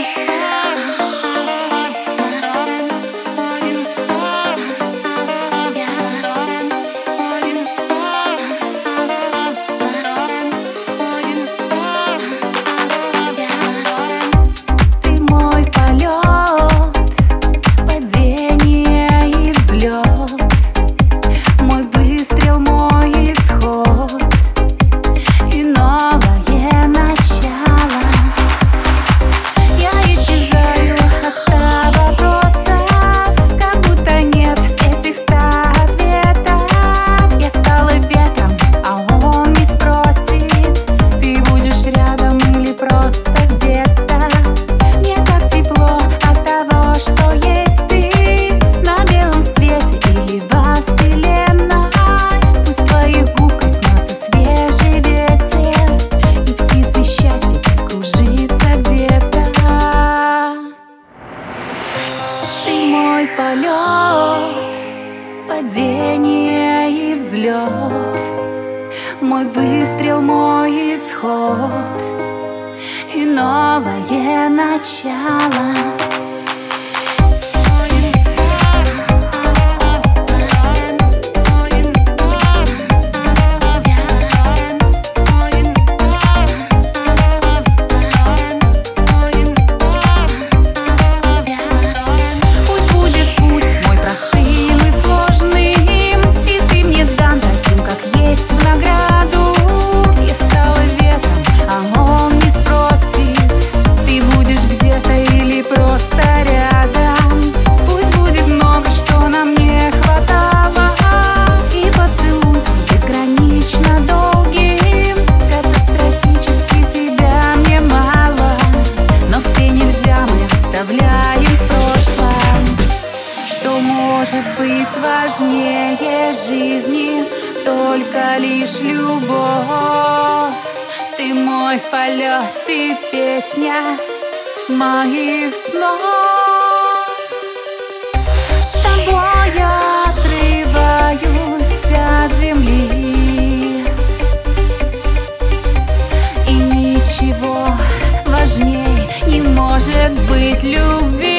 Полет, падение и взлет, мой выстрел, мой исход и новое начало. Может быть важнее жизни только лишь любовь. Ты мой полет, ты песня моих снов. С тобой я отрываюсь от земли, и ничего важней не может быть любви.